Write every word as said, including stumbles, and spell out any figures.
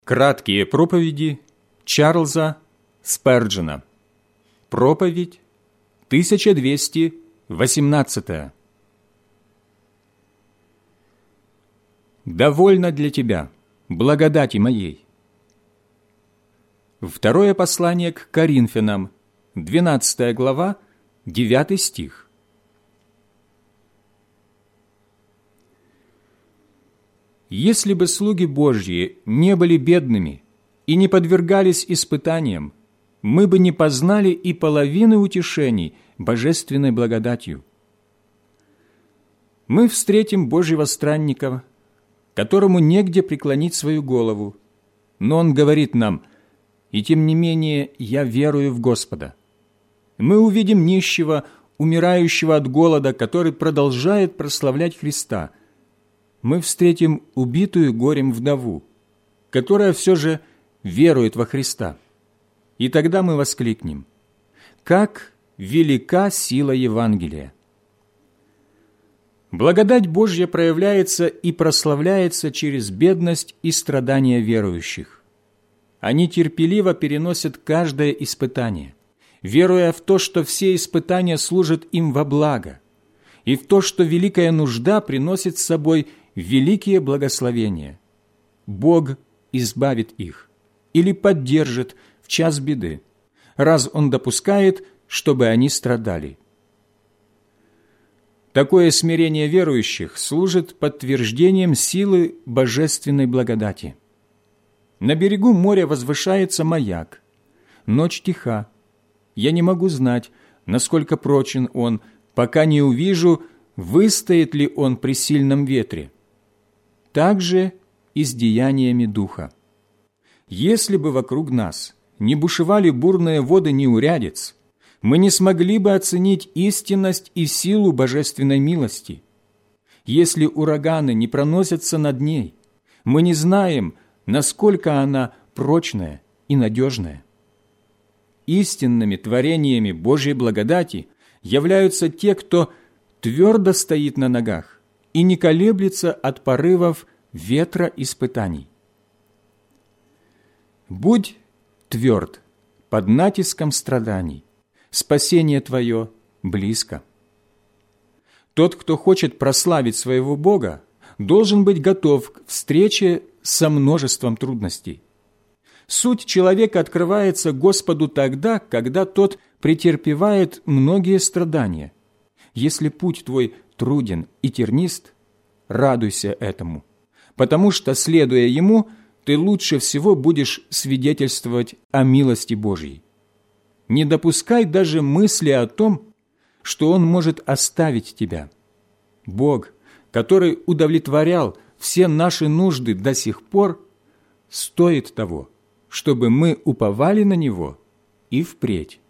Краткие проповеди Чарльза Сперджена. Проповедь тысяча двести восемнадцатая. «Довольно для тебя благодати моей». Второе послание к Коринфянам, двенадцатая глава, девятый стих. «Если бы слуги Божьи не были бедными и не подвергались испытаниям, мы бы не познали и половины утешений божественной благодатью». Мы встретим Божьего странника, которому негде преклонить свою голову, но он говорит нам: «И тем не менее я верую в Господа». Мы увидим нищего, умирающего от голода, который продолжает прославлять Христа. Мы встретим убитую горем вдову, которая все же верует во Христа. И тогда мы воскликнем: «Как велика сила Евангелия!» Благодать Божья проявляется и прославляется через бедность и страдания верующих. Они терпеливо переносят каждое испытание, веруя в то, что все испытания служат им во благо, и в то, что великая нужда приносит с собой великие благословения. Бог избавит их или поддержит в час беды, раз Он допускает, чтобы они страдали. Такое смирение верующих служит подтверждением силы божественной благодати. На берегу моря возвышается маяк. Ночь тиха. Я не могу знать, насколько прочен он, пока не увижу, выстоит ли он при сильном ветре. Так же и с деяниями Духа. Если бы вокруг нас не бушевали бурные воды неурядиц, мы не смогли бы оценить истинность и силу божественной милости. Если ураганы не проносятся над ней, мы не знаем, насколько она прочная и надежная. Истинными творениями Божьей благодати являются те, кто твердо стоит на ногах и не колеблется от порывов ветра испытаний. Будь тверд под натиском страданий, спасение твое близко. Тот, кто хочет прославить своего Бога, должен быть готов к встрече со множеством трудностей. Суть человека открывается Господу тогда, когда тот претерпевает многие страдания. Если путь твой труден и тернист, радуйся этому, потому что, следуя ему, ты лучше всего будешь свидетельствовать о милости Божьей. Не допускай даже мысли о том, что Он может оставить тебя. Бог, который удовлетворял все наши нужды до сих пор, стоит того, чтобы мы уповали на Него и впредь.